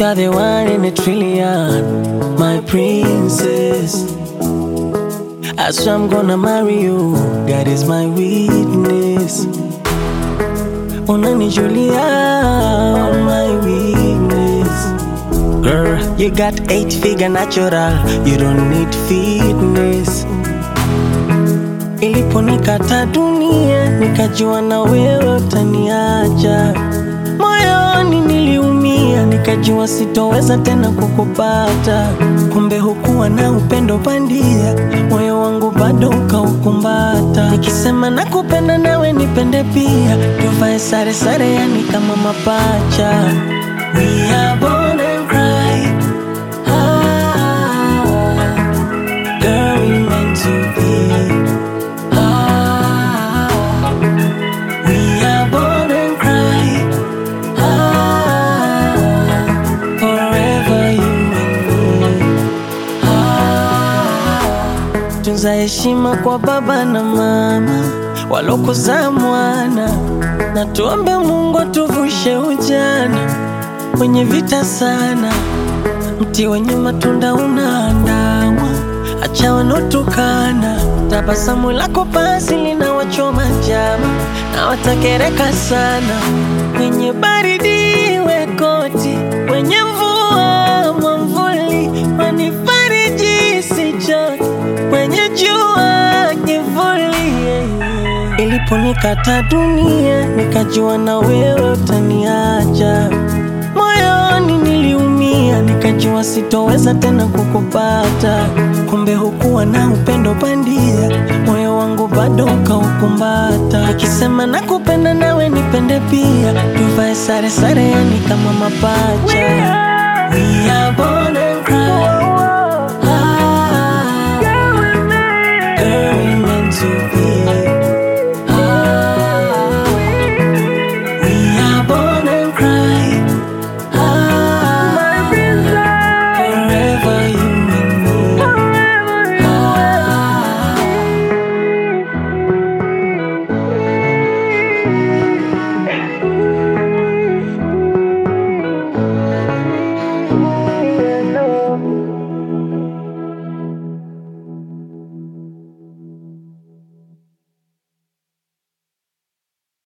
You're the one in a trillion, my princess. I swear I'm gonna marry you, God is my witness. Unanijulia, my weakness. Girl, you got 8-figure natural, you don't need fitness. Iliponikata dunia, nikajua na wewe utaniacha. Moyoni niliumia, nikajua sitoweza tena kukupata. Kumbe hukuwa na upendo bandia, moyo wangu bado ukaukumbata. Nikisema nakupenda nawe nipende pia, tuvae sare sare yani kama mapacha. We are born and cry, girl we meant to be. We are born and cry, forever you and me. Tunza heshima kwa baba na mama walokuzaa mwana, na tuombe Mungu tuvushe ujana wenye vita sana. Mti wenye matunda unaandamwa, acha wanotukana. Tabasamu lako basi linawachoma jama, na watakereka sana. Kwenye baridi we koti, kwenye mvua mwamvuli, wanifariji sichoki, kwenye jua kivuli. Iliponikata dunia, nikajua na wewe utaniacha. Moyoni niliumia, nikajua sitoweza tena kukupata. Kumbe hukuwa na upendo bandia, moyo wangu bado ukaukumbata. Nikisema nakupenda nawe nipende pia, tuvae sare sare yani kama mapacha.